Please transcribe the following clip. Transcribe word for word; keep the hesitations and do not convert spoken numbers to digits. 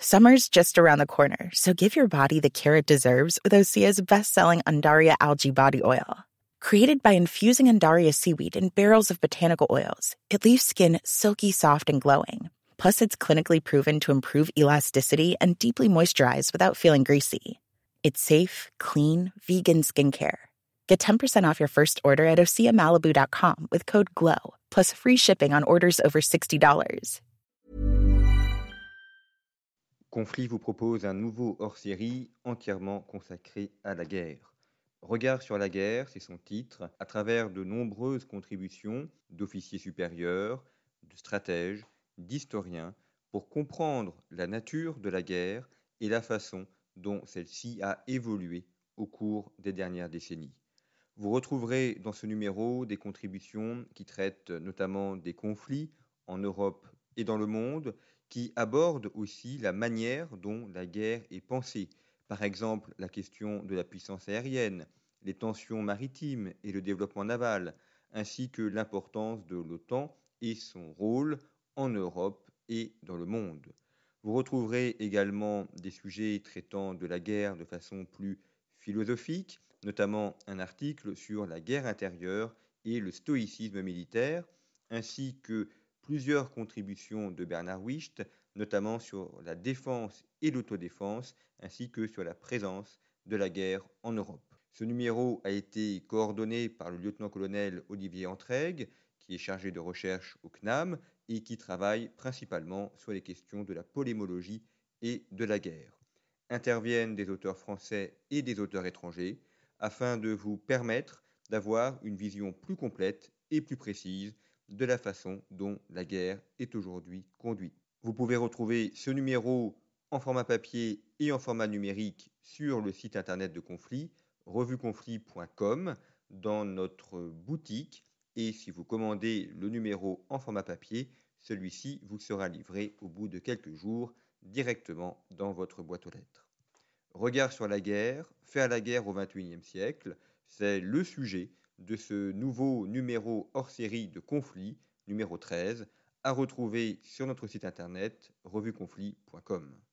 Summer's just around the corner, so give your body the care it deserves with Osea's best-selling Undaria Algae Body Oil. Created by infusing Undaria seaweed in barrels of botanical oils, it leaves skin silky, soft, and glowing. Plus, it's clinically proven to improve elasticity and deeply moisturize without feeling greasy. It's safe, clean, vegan skincare. Get ten percent off your first order at osea malibu dot com with code GLOW, plus free shipping on orders over sixty dollars. Conflit vous propose un nouveau hors-série entièrement consacré à la guerre. Regard sur la guerre, c'est son titre, à travers de nombreuses contributions d'officiers supérieurs, de stratèges, d'historiens, pour comprendre la nature de la guerre et la façon dont celle-ci a évolué au cours des dernières décennies. Vous retrouverez dans ce numéro des contributions qui traitent notamment des conflits en Europe et dans le monde, qui abordent aussi la manière dont la guerre est pensée. Par exemple, la question de la puissance aérienne, les tensions maritimes et le développement naval, ainsi que l'importance de l'OTAN et son rôle en Europe et dans le monde. Vous retrouverez également des sujets traitant de la guerre de façon plus philosophique, notamment un article sur la guerre intérieure et le stoïcisme militaire, ainsi que plusieurs contributions de Bernard Wicht, notamment sur la défense et l'autodéfense, ainsi que sur la présence de la guerre en Europe. Ce numéro a été coordonné par le lieutenant-colonel Olivier Entraigues, qui est chargé de recherche au C N A M et qui travaille principalement sur les questions de la polémologie et de la guerre. Interviennent des auteurs français et des auteurs étrangers, afin de vous permettre d'avoir une vision plus complète et plus précise de la façon dont la guerre est aujourd'hui conduite. Vous pouvez retrouver ce numéro en format papier et en format numérique sur le site internet de Conflit, revue conflit point com, dans notre boutique. Et si vous commandez le numéro en format papier, celui-ci vous sera livré au bout de quelques jours directement dans votre boîte aux lettres. Regard sur la guerre, faire la guerre au vingt et unième siècle, c'est le sujet de ce nouveau numéro hors-série de Conflit, numéro treize, à retrouver sur notre site internet revue conflit point com.